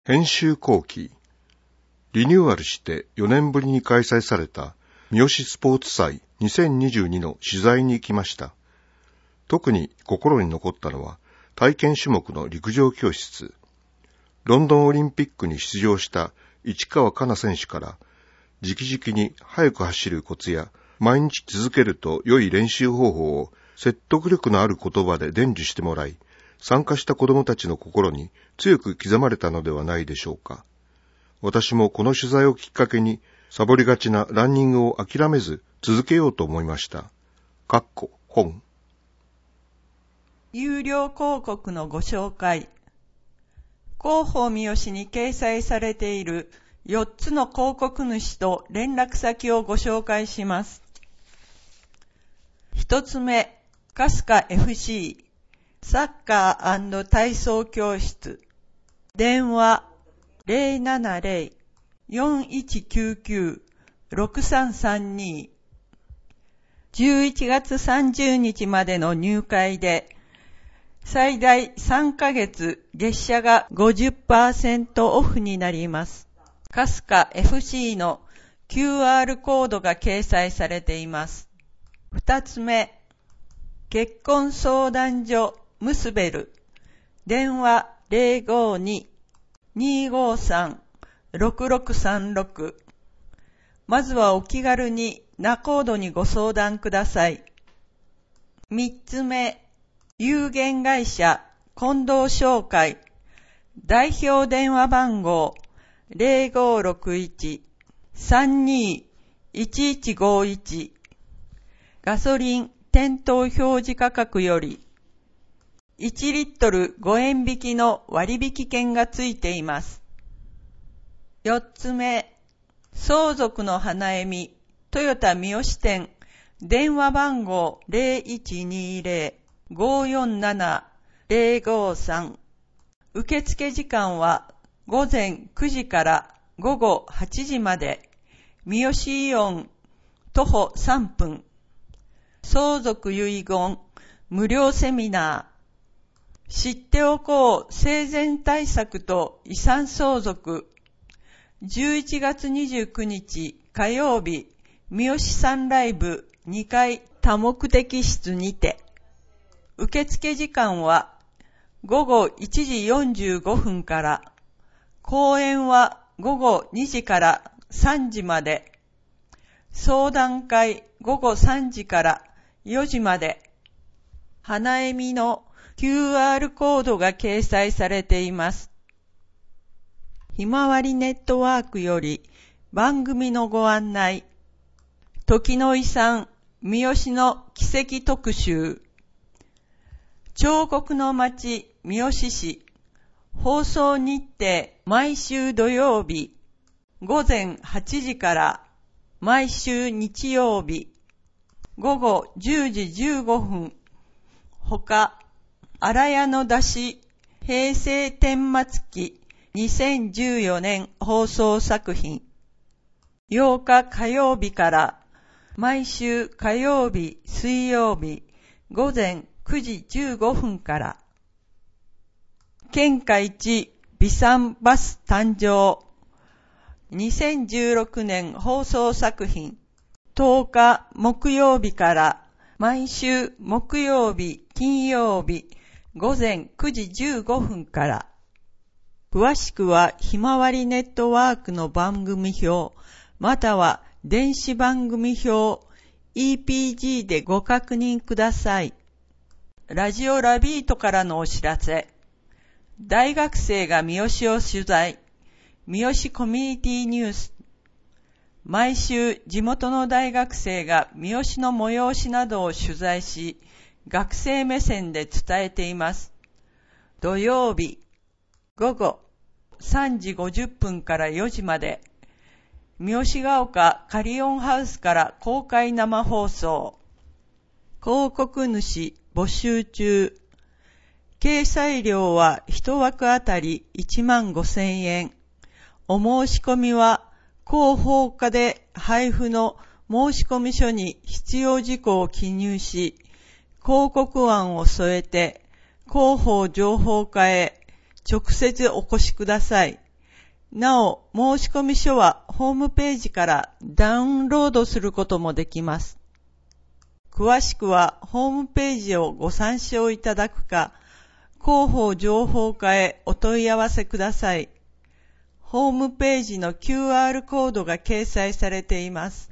編集後期、リニューアルして4年ぶりに開催された三好スポーツ祭2022の取材に行きました。特に心に残ったのは体験種目の陸上教室。ロンドンオリンピックに出場した市川佳奈選手から直々に速く走るコツや毎日続けると良い練習方法を説得力のある言葉で伝授してもらい、参加した子どもたちの心に強く刻まれたのではないでしょうか。私もこの取材をきっかけにサボりがちなランニングを諦めず続けようと思いました。本。 有料広告のご紹介。広報三好に掲載されている4つの広告主と連絡先をご紹介します。1つ目、春日 FC サッカー&体操教室。電話 070-4199-6332。11月30日までの入会で、最大3ヶ月月謝が 50% オフになります。春日 FC の QR コードが掲載されています。2つ目、結婚相談所ムスベル。電話 052-253-6636。まずはお気軽に仲人にご相談ください。3つ目、有限会社近藤商会。代表電話番号 0561-32-1151。ガソリン店頭表示価格より1リットル5円引きの割引券がついています。4つ目、相続の花恵みトヨタ三好店。電話番号 0120-547-053。受付時間は午前9時から午後8時まで。三好イオン徒歩3分。相続遺言無料セミナー。知っておこう生前対策と遺産相続。11月29日火曜日、三好さんライブ2階多目的室にて。受付時間は午後1時45分から。講演は午後2時から3時まで。相談会午後3時から4時まで。花恵みの QR コードが掲載されています。ひまわりネットワークより番組のご案内。時の遺産三好の奇跡特集。彫刻の町三好市。放送日程毎週土曜日午前8時から毎週日曜日午後10時15分。他、荒谷の出し平成天末期2014年放送作品。8日火曜日から毎週火曜日、水曜日午前9時15分から。県下一美産バス誕生。2016年放送作品。10日木曜日から毎週木曜日、金曜日午前9時15分から。詳しくはひまわりネットワークの番組表または電子番組表 EPG でご確認ください。ラジオラビートからのお知らせ。大学生が三好を取材。三好コミュニティニュース。毎週地元の大学生が三好の催しなどを取材し、学生目線で伝えています。土曜日午後3時50分から4時まで。三好が丘カリオンハウスから公開生放送。広告主募集中。掲載料は1枠あたり15,000円。お申し込みは広報課で配布の申込書に必要事項を記入し、広告案を添えて広報情報課へ直接お越しください。 なお、申込書はホームページからダウンロードすることもできます。詳しくはホームページをご参照いただくか、広報情報課へお問い合わせください。ホームページの QR コードが掲載されています。